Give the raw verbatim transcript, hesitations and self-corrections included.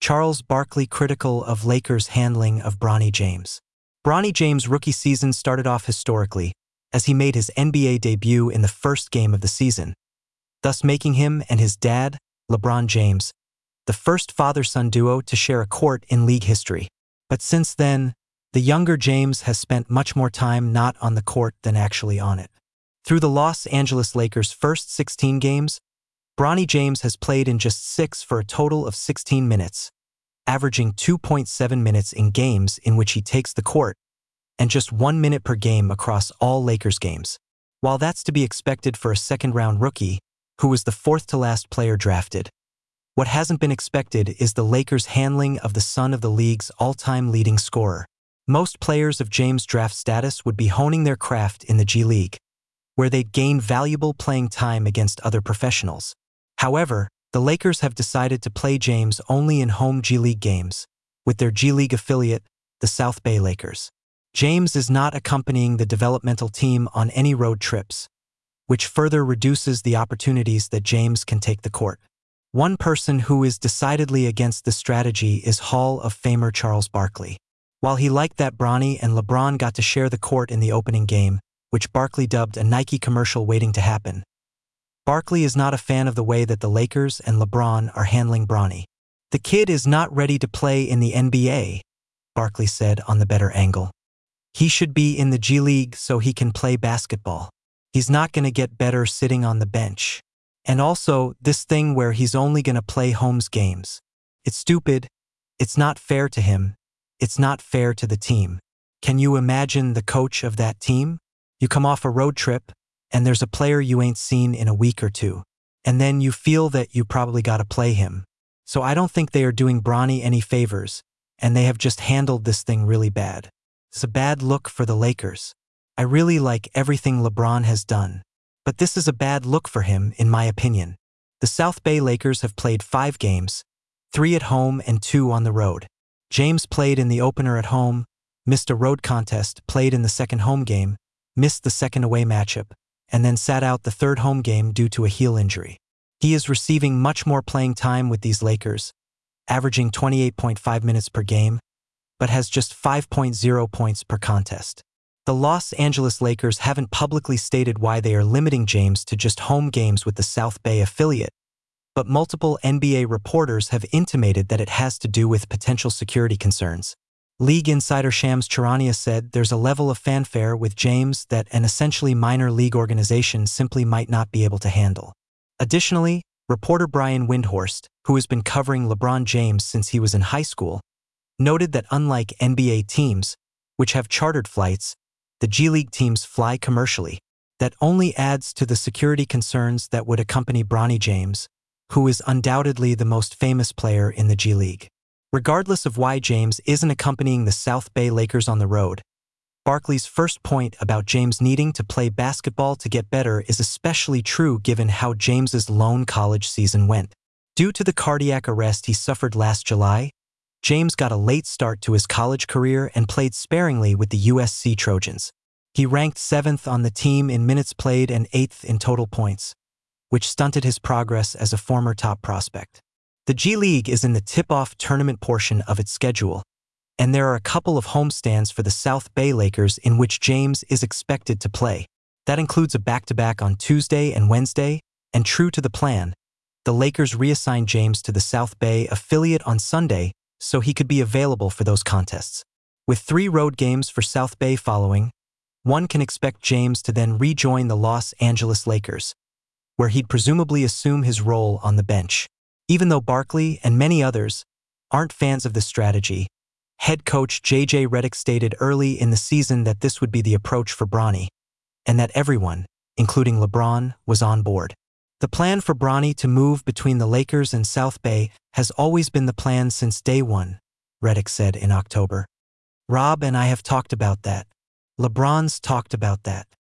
Charles Barkley critical of Lakers' handling of Bronny James. Bronny James' rookie season started off historically, as he made his N B A debut in the first game of the season, thus making him and his dad, LeBron James, the first father-son duo to share a court in league history. But since then, the younger James has spent much more time not on the court than actually on it. Through the Los Angeles Lakers' first sixteen games, Bronny James has played in just six for a total of sixteen minutes, averaging two point seven minutes in games in which he takes the court, and just one minute per game across all Lakers games. While that's to be expected for a second-round rookie, who was the fourth-to-last player drafted, what hasn't been expected is the Lakers' handling of the son of the league's all-time leading scorer. Most players of James' draft status would be honing their craft in the G League, where they'd gain valuable playing time against other professionals. However, the Lakers have decided to play James only in home G League games, with their G League affiliate, the South Bay Lakers. James is not accompanying the developmental team on any road trips, which further reduces the opportunities that James can take the court. One person who is decidedly against the strategy is Hall of Famer Charles Barkley. While he liked that Bronny and LeBron got to share the court in the opening game, which Barkley dubbed a Nike commercial waiting to happen, Barkley is not a fan of the way that the Lakers and LeBron are handling Bronny. "The kid is not ready to play in the N B A," Barkley said on The Better Angle. "He should be in the G League so he can play basketball. He's not going to get better sitting on the bench. And also, this thing where he's only going to play home's games. It's stupid. It's not fair to him. It's not fair to the team." Can you imagine the coach of that team? You come off a road trip, and there's a player you ain't seen in a week or two, and then you feel that you probably got to play him. So I don't think they are doing Bronny any favors, and they have just handled this thing really bad. It's a bad look for the Lakers. I really like everything LeBron has done, but this is a bad look for him, in my opinion. The South Bay Lakers have played five games, three at home and two on the road. James played in the opener at home, missed a road contest, played in the second home game, missed the second away matchup, and then sat out the third home game due to a heel injury. He is receiving much more playing time with these Lakers, averaging twenty-eight point five minutes per game, but has just five point zero points per contest. The Los Angeles Lakers haven't publicly stated why they are limiting James to just home games with the South Bay affiliate, but multiple N B A reporters have intimated that it has to do with potential security concerns. League insider Shams Charania said there's a level of fanfare with James that an essentially minor league organization simply might not be able to handle. Additionally, reporter Brian Windhorst, who has been covering LeBron James since he was in high school, noted that unlike N B A teams, which have chartered flights, the G League teams fly commercially. That only adds to the security concerns that would accompany Bronny James, who is undoubtedly the most famous player in the G League. Regardless of why James isn't accompanying the South Bay Lakers on the road, Barkley's first point about James needing to play basketball to get better is especially true given how James's lone college season went. Due to the cardiac arrest he suffered last July, James got a late start to his college career and played sparingly with the U S C Trojans. He ranked seventh on the team in minutes played and eighth in total points, which stunted his progress as a former top prospect. The G League is in the tip-off tournament portion of its schedule, and there are a couple of homestands for the South Bay Lakers in which James is expected to play. That includes a back-to-back on Tuesday and Wednesday, and true to the plan, the Lakers reassigned James to the South Bay affiliate on Sunday so he could be available for those contests. With three road games for South Bay following, one can expect James to then rejoin the Los Angeles Lakers, where he'd presumably assume his role on the bench. Even though Barkley and many others aren't fans of this strategy, head coach J J Redick stated early in the season that this would be the approach for Bronny, and that everyone, including LeBron, was on board. The plan for Bronny to move between the Lakers and South Bay has always been the plan since day one, Redick said in October. "Rob and I have talked about that. LeBron's talked about that.